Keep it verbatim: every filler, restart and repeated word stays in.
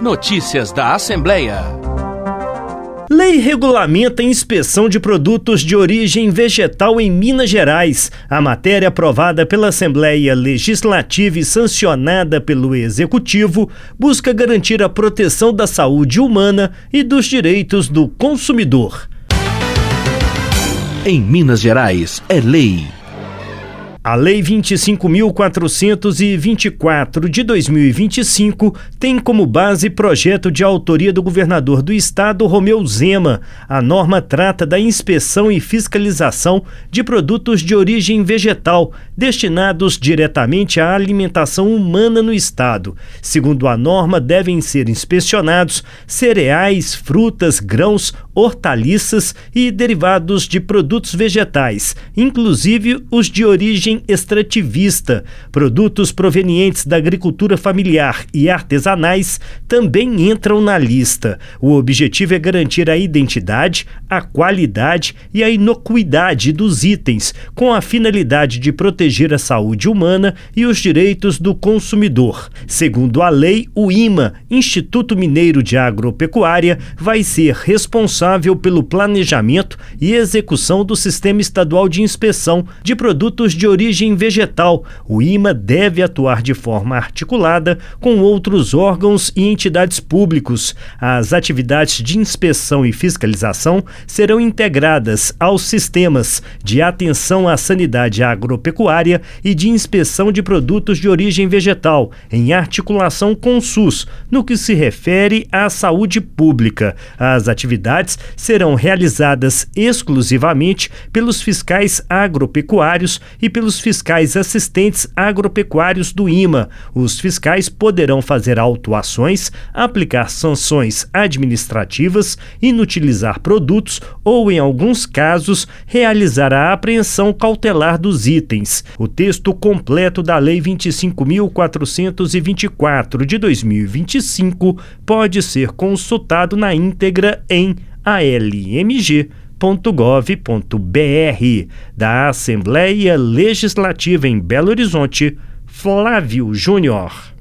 Notícias da Assembleia. Lei regulamenta a inspeção de produtos de origem vegetal em Minas Gerais. A matéria aprovada pela Assembleia Legislativa e sancionada pelo Executivo busca garantir a proteção da saúde humana e dos direitos do consumidor. Em Minas Gerais, é lei. A Lei vinte e cinco mil quatrocentos e vinte e quatro de dois mil e vinte e cinco tem como base projeto de autoria do governador do estado, Romeu Zema. A norma trata da inspeção e fiscalização de produtos de origem vegetal destinados diretamente à alimentação humana no estado. Segundo a norma, devem ser inspecionados cereais, frutas, grãos, hortaliças e derivados de produtos vegetais, inclusive os de origem extrativista. Produtos provenientes da agricultura familiar e artesanais também entram na lista. O objetivo é garantir a identidade, a qualidade e a inocuidade dos itens, com a finalidade de proteger a saúde humana e os direitos do consumidor. Segundo a lei, o IMA, Instituto Mineiro de Agropecuária, vai ser responsável pelo planejamento e execução do Sistema Estadual de Inspeção de Produtos de Origem Vegetal. O IMA deve atuar de forma articulada com outros órgãos e entidades públicos. As atividades de inspeção e fiscalização serão integradas aos sistemas de atenção à sanidade agropecuária e de inspeção de produtos de origem vegetal, em articulação com o SUS, no que se refere à saúde pública. As atividades serão realizadas exclusivamente pelos fiscais agropecuários e pelos fiscais assistentes agropecuários do IMA. Os fiscais poderão fazer autuações, aplicar sanções administrativas, inutilizar produtos ou, em alguns casos, realizar a apreensão cautelar dos itens. O texto completo da Lei vinte e cinco mil quatrocentos e vinte e quatro de dois mil e vinte e cinco pode ser consultado na íntegra em a l m g ponto gov ponto b r. Da Assembleia Legislativa em Belo Horizonte, Flávio Júnior.